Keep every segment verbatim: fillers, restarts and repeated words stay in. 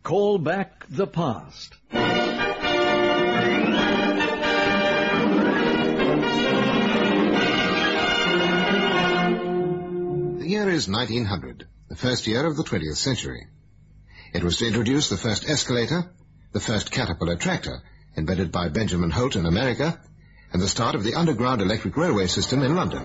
Call back the past. The year is nineteen hundred, the first year of the twentieth century. It was to introduce the first escalator, the first Caterpillar tractor, invented by Benjamin Holt in America, and the start of the underground electric railway system in London.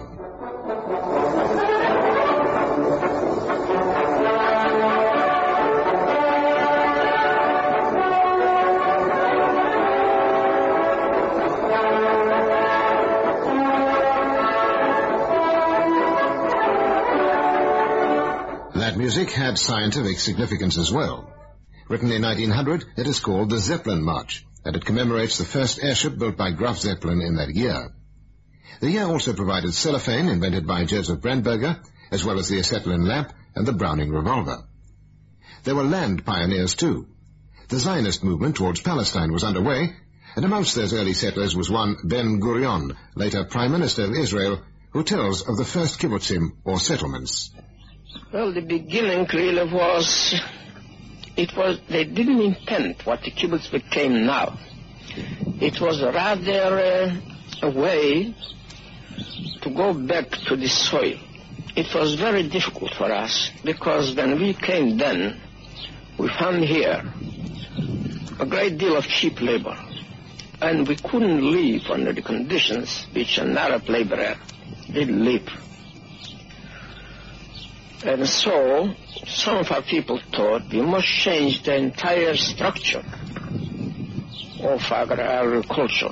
That music had scientific significance as well. Written in nineteen hundred, it is called the Zeppelin March, and it commemorates the first airship built by Graf Zeppelin in that year. The year also provided cellophane, invented by Joseph Brandberger, as well as the acetylene lamp and the Browning revolver. There were land pioneers too. The Zionist movement towards Palestine was underway, and amongst those early settlers was one Ben-Gurion, later Prime Minister of Israel, who tells of the first kibbutzim, or settlements. Well, the beginning really was, it was, they didn't intend what the kibbutz became now. It was rather uh, a way to go back to the soil. It was very difficult for us, because when we came then, we found here a great deal of cheap labor, and we couldn't live under the conditions which an Arab laborer did live. And so, some of our people thought we must change the entire structure of our agriculture.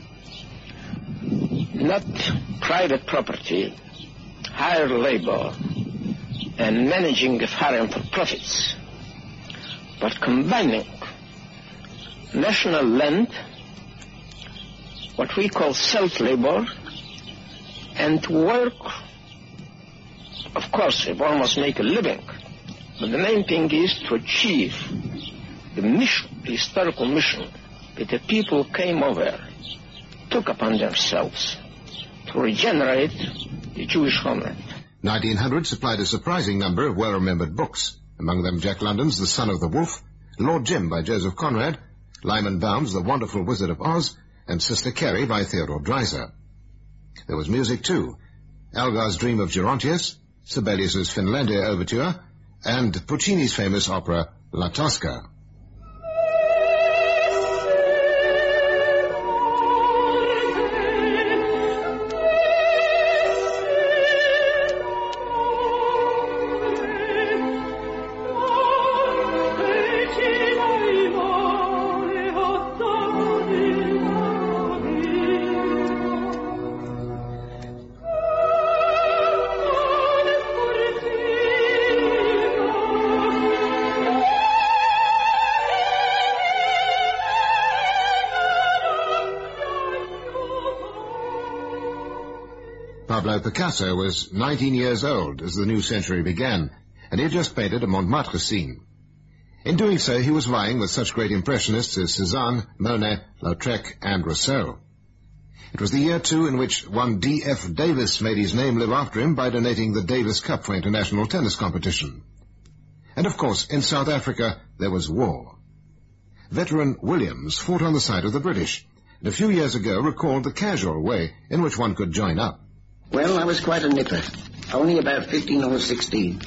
Not private property, hired labor, and managing the farm for profits, but combining national land, what we call self-labor, and to work. Of course, one must make a living, but the main thing is to achieve the mission, the historical mission that the people came over, took upon themselves to regenerate the Jewish homeland. nineteen hundred supplied a surprising number of well-remembered books, among them Jack London's The Son of the Wolf, Lord Jim by Joseph Conrad, Lyman Bound's The Wonderful Wizard of Oz, and Sister Carrie by Theodore Dreiser. There was music too, Elgar's Dream of Gerontius, Sibelius's Finlandia Overture, and Puccini's famous opera La Tosca. Pablo Picasso was nineteen years old as the new century began, and he had just painted a Montmartre scene. In doing so, he was vying with such great impressionists as Cézanne, Monet, Lautrec, and Rousseau. It was the year, too, in which one D F Davis made his name live after him by donating the Davis Cup for international tennis competition. And, of course, in South Africa, there was war. Veteran Williams fought on the side of the British, and a few years ago recalled the casual way in which one could join up. Well, I was quite a nipper, only about fifteen or sixteen.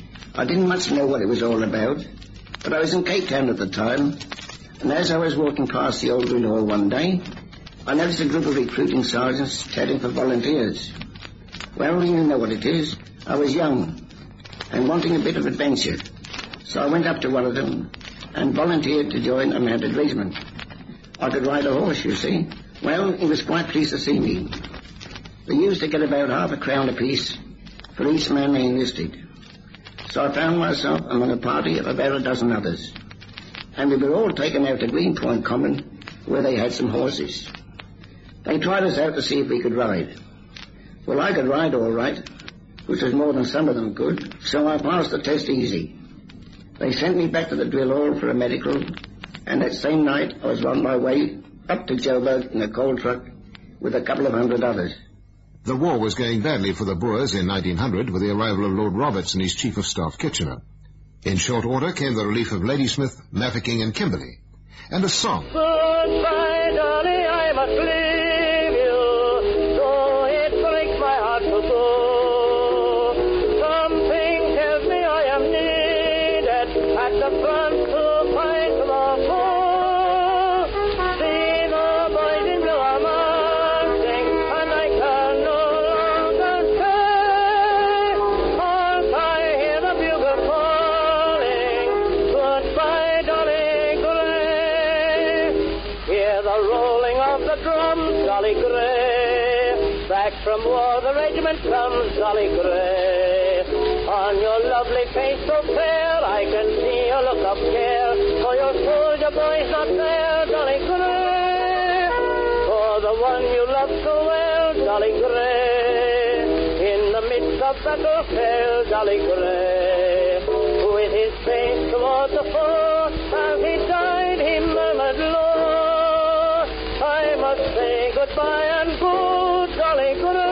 I didn't much know what it was all about, but I was in Cape Town at the time, and as I was walking past the Old Green Hall one day, I noticed a group of recruiting sergeants chatting for volunteers. Well, you know what it is. I was young and wanting a bit of adventure, so I went up to one of them and volunteered to join a mounted regiment. I could ride a horse, you see. Well, he was quite pleased to see me. They used to get about half a crown apiece for each man they enlisted. So I found myself among a party of about a dozen others. And we were all taken out to Greenpoint Common, where they had some horses. They tried us out to see if we could ride. Well, I could ride all right, which was more than some of them could, so I passed the test easy. They sent me back to the drill hall for a medical, and that same night I was on my way up to Joburg in a coal truck with a couple of hundred others. The war was going badly for the Boers in nineteen hundred with the arrival of Lord Roberts and his Chief of Staff Kitchener. In short order came the relief of Ladysmith, Mafeking and Kimberley, and a song. Goodbye, Dolly, I must leave you, though it breaks my heart to go. Something tells me I am needed at the front to fight the foe. See the boys in blue are marching, and I can no longer stay. Once I hear the bugle calling, goodbye, Dolly Gray. Hear the rolling of the drums, Dolly Gray. Back from war the regiment comes, Dolly Gray. On your lovely face so fair, I can see a look of care. For your soldier boy's not there, Dolly Gray. For the one you love so well, Dolly Gray. In the midst of battle fell, Dolly Gray. With his face toward the foe, as he died, he murmured low, I must say goodbye and go, Dolly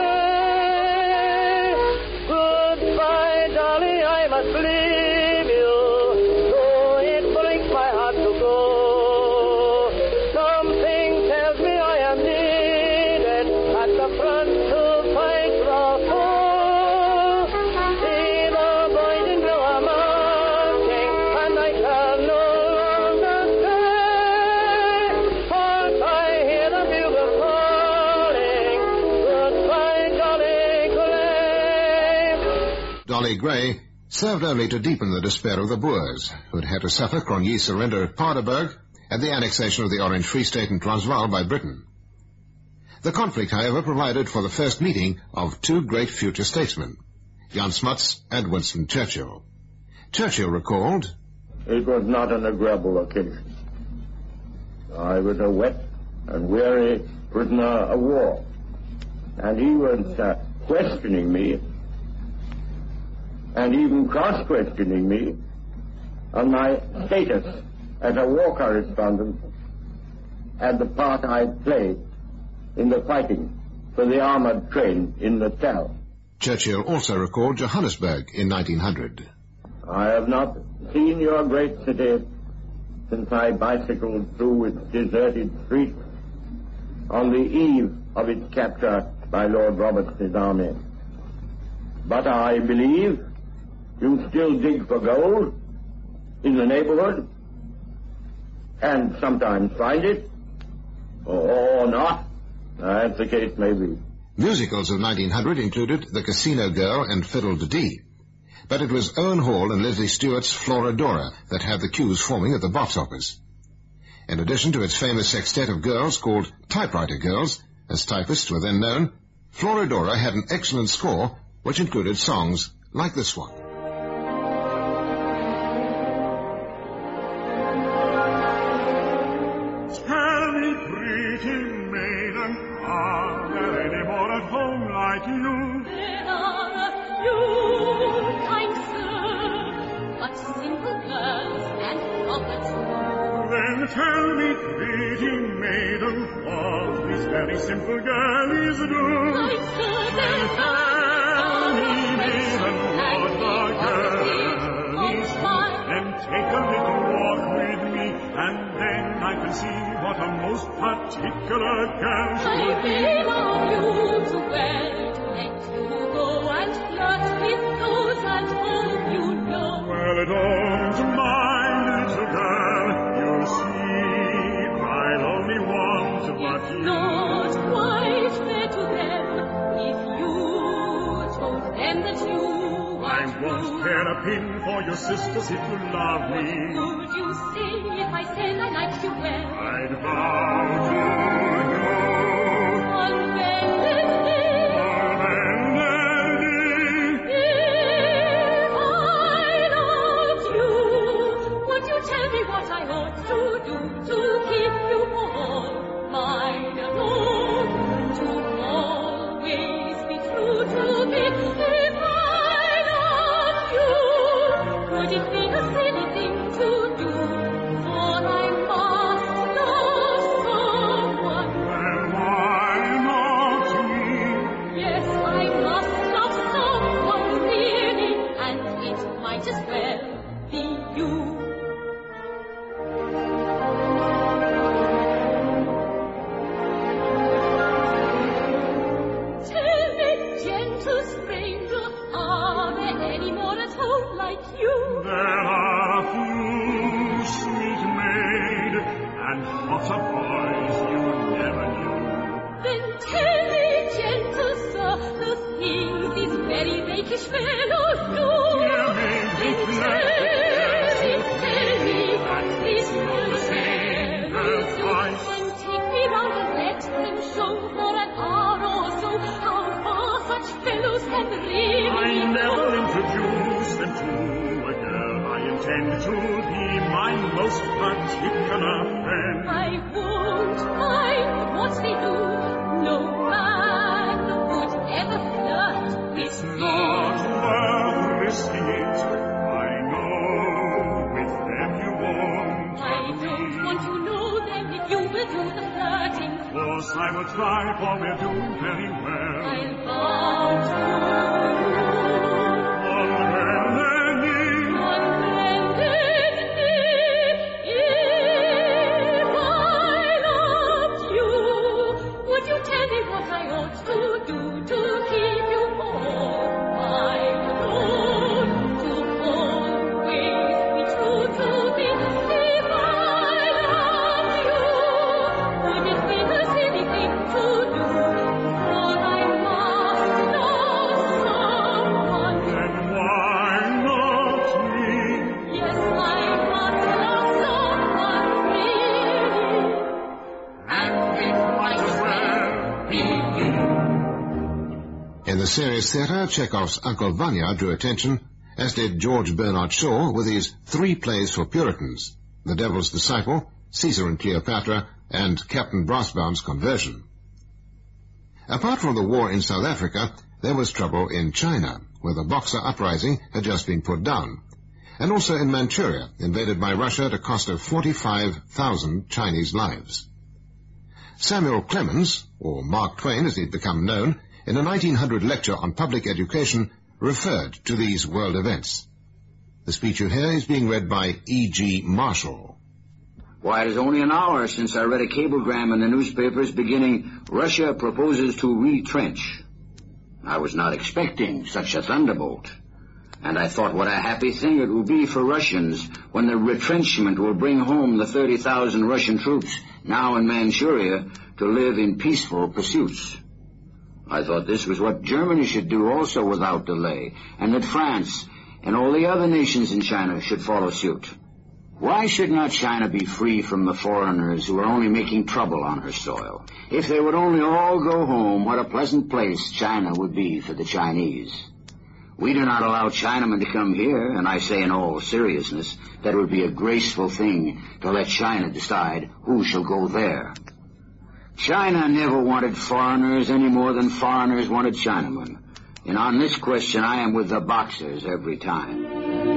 Gray. Goodbye, Dolly, I must leave you, though it breaks my heart to go. Something tells me I am needed at the front to fight the foe. See the boys in blue are marching, and I can no longer stay. Once I hear the bugle calling, goodbye, Dolly Gray. Dolly Gray served only to deepen the despair of the Boers, who had had to suffer Cronje's surrender at Paardeberg and the annexation of the Orange Free State and Transvaal by Britain. The conflict, however, provided for the first meeting of two great future statesmen, Jan Smuts and Winston Churchill. Churchill recalled, It was not an agreeable occasion. I was a wet and weary prisoner of war, and he was uh, questioning me, and even cross-questioning me, on my status as a war correspondent and the part I played in the fighting for the armored train in Natal. Churchill also recalled Johannesburg in nineteen hundred. I have not seen your great city since I bicycled through its deserted streets on the eve of its capture by Lord Roberts's army. But I believe you still dig for gold in the neighborhood and sometimes find it, or not, as the case may be. Musicals of nineteen hundred included The Casino Girl and Fiddle de Dee, but it was Owen Hall and Leslie Stewart's Florodora that had the cues forming at the box office. In addition to its famous sextet of girls called Typewriter Girls, as typists were then known, Florodora had an excellent score which included songs like this one. Tell me, pretty maiden, are there any more at home like you? There are a few, kind sir, but simple girls and proper too. Then tell me, pretty maiden, what this very simple girl is doing. Kind sir, Then tell me, maiden, what the girl is doing. Then take a little walk with me, and then I can see what a most particular girl I should be. belong you too well to let you go and flirt with those at home you know. Well, don't mind, little girl, you see, I'll only want but It's you. not quite fair to them if you told them that you I are won't true. care a pin for your sisters if you love me. Would you say if I said I liked you well? I'd vow to you. On bended knee, if I loved you, would you tell me what I ought to do to keep you warm, mine alone, to always be true to me? If I loved you, would it be a silly thing to do? For I must love someone. of surprise you never knew. Then tell me, gentle sir, the things these very rakish fellows do. Dear me, be Then glad tell me, tell me what these fellows do. advice. And take me round and let them show for an hour or so how far such fellows can really I go. never introduce them to a girl. I intend to be my most particular friend. I won't mind what they do. No man would ever flirt with It's me. not worth risking it. I know with them you won't. I don't want to know them if you will do the flirting. Of course I will try, for we'll do very well. I'll bow to On bended knee, you on bended knee. If I loved you, would you tell me what I ought to do to keep you all my own, to always be true to me? If I loved you, would it be the silly thing to do? For I must love someone. then why not me? Yes, I must love someone really. And it might as well be you. In the serious theatre, Chekhov's Uncle Vanya drew attention, as did George Bernard Shaw with his three plays for Puritans, The Devil's Disciple, Caesar and Cleopatra, and Captain Brassbaum's Conversion. Apart from the war in South Africa, there was trouble in China, where the Boxer uprising had just been put down, and also in Manchuria, invaded by Russia at a cost of forty-five thousand Chinese lives. Samuel Clemens, or Mark Twain as he'd become known, in a nineteen hundred lecture on public education, referred to these world events. The speech you hear is being read by E G Marshall. Why, it is only an hour since I read a cablegram in the newspapers beginning, Russia proposes to retrench. I was not expecting such a thunderbolt. And I thought what a happy thing it will be for Russians when the retrenchment will bring home the thirty thousand Russian troops now in Manchuria to live in peaceful pursuits. I thought this was what Germany should do also without delay, and that France and all the other nations in China should follow suit. Why should not China be free from the foreigners who are only making trouble on her soil? If they would only all go home, what a pleasant place China would be for the Chinese. We do not allow Chinamen to come here, and I say in all seriousness that it would be a graceful thing to let China decide who shall go there. China never wanted foreigners any more than foreigners wanted Chinamen. And on this question I am with the Boxers every time.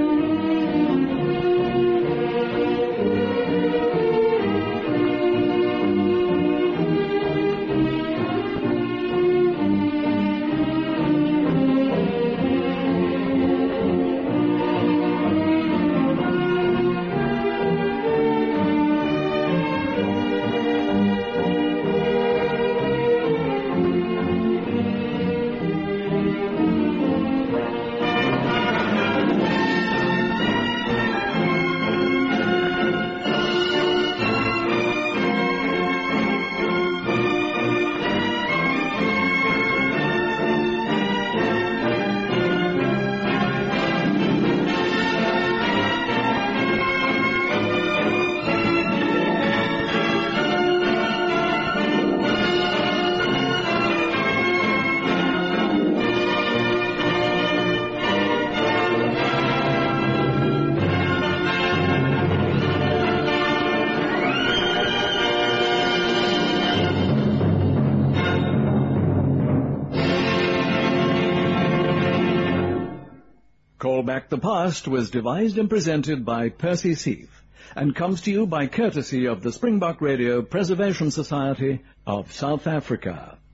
Call Back the Past was devised and presented by Percy Seath and comes to you by courtesy of the Springbok Radio Preservation Society of South Africa.